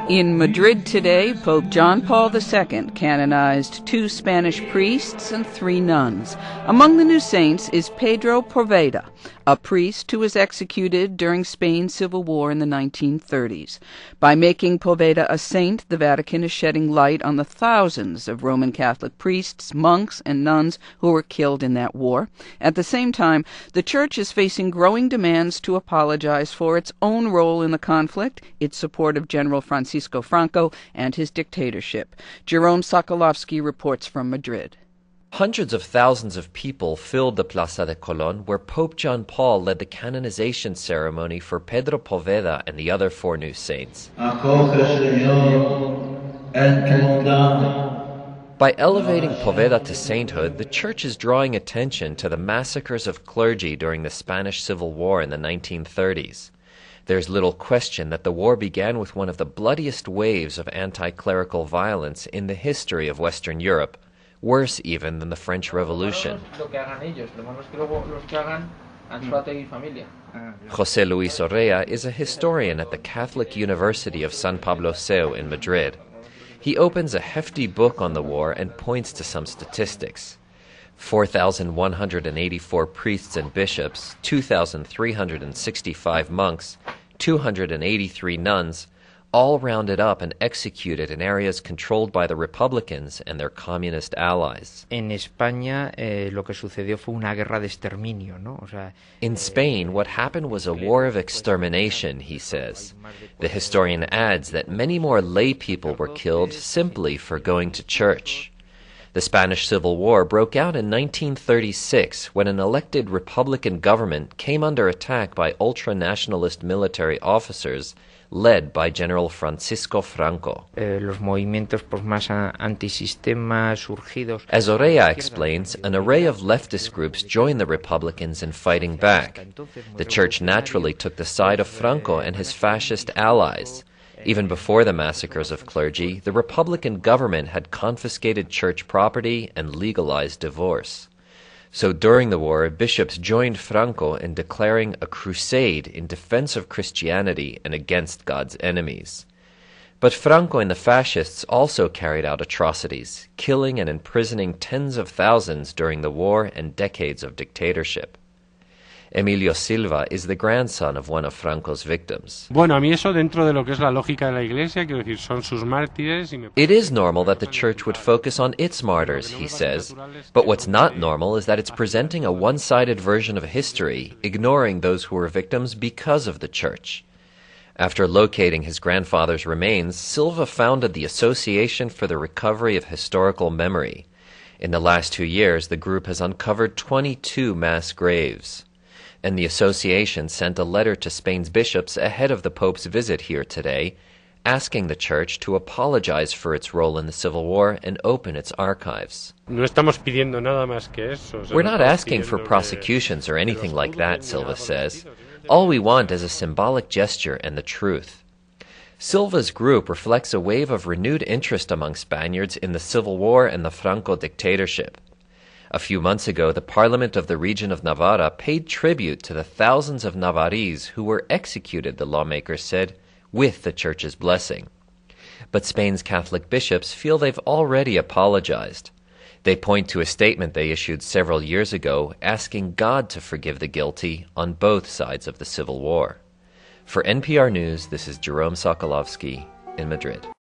In Madrid today, Pope John Paul II canonized 2 Spanish priests and 3 nuns. Among the new saints is Pedro Poveda, a priest who was executed during Spain's civil war in the 1930s. By making Poveda a saint, the Vatican is shedding light on the thousands of Roman Catholic priests, monks, and nuns who were killed in that war. At the same time, the Church is facing growing demands to apologize for its own role in the conflict, its support of General Francisco Franco, and his dictatorship. Jerome Sokolovsky reports from Madrid. Hundreds of thousands of people filled the Plaza de Colón, where Pope John Paul led the canonization ceremony for Pedro Poveda and the other 4 new saints. By elevating Poveda to sainthood, the Church is drawing attention to the massacres of clergy during the Spanish Civil War in the 1930s. There's little question that the war began with one of the bloodiest waves of anti-clerical violence in the history of Western Europe, worse even than the French Revolution. José Luis Orrea is a historian at the Catholic University of San Pablo Seu in Madrid. He opens a hefty book on the war and points to some statistics. 4,184 priests and bishops, 2,365 monks, 283 nuns, all rounded up and executed in areas controlled by the Republicans and their communist allies. En España, lo que sucedió fue una guerra de exterminio, ¿no? O sea, in Spain, what happened was a war of extermination, he says. The historian adds that many more lay people were killed simply for going to church. The Spanish Civil War broke out in 1936 when an elected Republican government came under attack by ultra-nationalist military officers led by General Francisco Franco. Los movimientos más antisistema surgidos. As Orrea explains, an array of leftist groups joined the Republicans in fighting back. The Church naturally took the side of Franco and his fascist allies. Even before the massacres of clergy, the Republican government had confiscated church property and legalized divorce. So during the war, bishops joined Franco in declaring a crusade in defense of Christianity and against God's enemies. But Franco and the fascists also carried out atrocities, killing and imprisoning tens of thousands during the war and decades of dictatorship. Emilio Silva is the grandson of one of Franco's victims. It is normal that the Church would focus on its martyrs, he says, but what's not normal is that it's presenting a one-sided version of history, ignoring those who were victims because of the Church. After locating his grandfather's remains, Silva founded the Association for the Recovery of Historical Memory. In the last 2 years, the group has uncovered 22 mass graves. And the association sent a letter to Spain's bishops ahead of the Pope's visit here today, asking the Church to apologize for its role in the Civil War and open its archives. We're not asking for prosecutions or anything like that, Silva says. All we want is a symbolic gesture and the truth. Silva's group reflects a wave of renewed interest among Spaniards in the Civil War and the Franco dictatorship. A few months ago, the Parliament of the region of Navarra paid tribute to the thousands of Navarrese who were executed, the lawmakers said, with the Church's blessing. But Spain's Catholic bishops feel they've already apologized. They point to a statement they issued several years ago asking God to forgive the guilty on both sides of the Civil War. For NPR News, this is Jerome Sokolovsky in Madrid.